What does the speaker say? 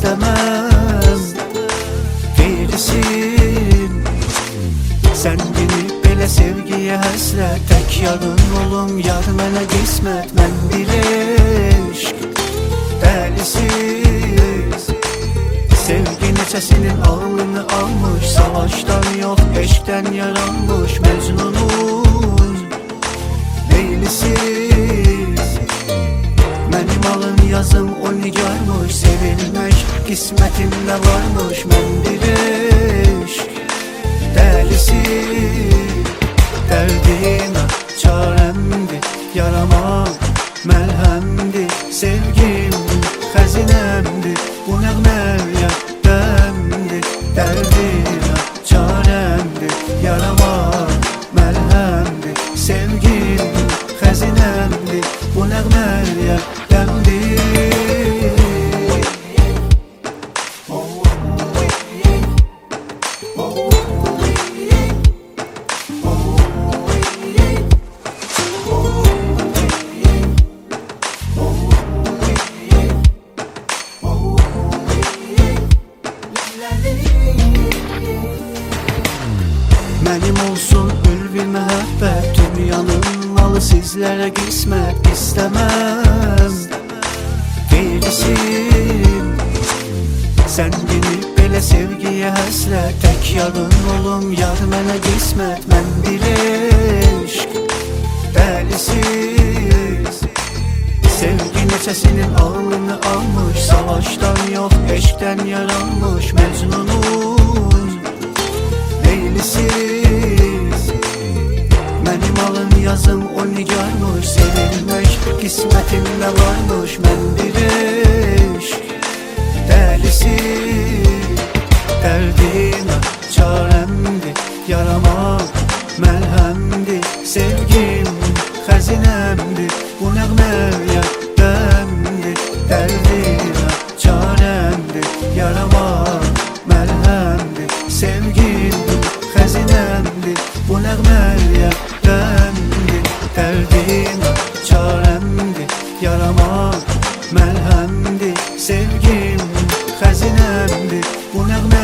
istemem Qeyrisin Sen dinib belə sevgiyə həsrət Tək yarın olum, yar mənə qismət Mən bir eşq dəlisiz Sevgi neçəsinin ağlını almış Savaşdan yox, eşqdən yaranmış Məcnunun Leylisiz Mənim alın yazım o nigarmış Sevilmək qismətimdə varmış Mən bir eşq dəlisiz Dərdimə çarəmdir Yarama məlhəmdir Sevgim xəzinəmdir Bu nəğməyə dəmdir Dərdimə çarəmdir Yarama məlhəmdir Sevgim xəzinəmdir Bu nəğməyə dəmdir Mənim olsun ülvi məhəbbət Dünyanın malı sizlərə qismət İstəməm Qeyrisin Sən dinib belə sevgiyə həsrət Tək yarın olum, yar mənə qismət Mən bir eşq dəlisiz Sevgi neçəsinin ağlını almış Savaşdan yox, eşqdən yaranmış Məcnunun Leylisiz Mənim alın yazım o nigarmış Sevilmək qismətimdə varmış Mən bir eşq dəlisiz Dərdimə çarəmdir Yarama məlhəmdir Sevgim xəzinəmdir Bu nəğməyə dəmdir Dərdimə çarəmdir Yarama məlhəmdir Sevgim xəzinəmdir Bu nəğməyə dəmdir Dərdimə çarəmdir Yarama məlhəmdir Sevgim xəzinəmdir Bu nəğməyə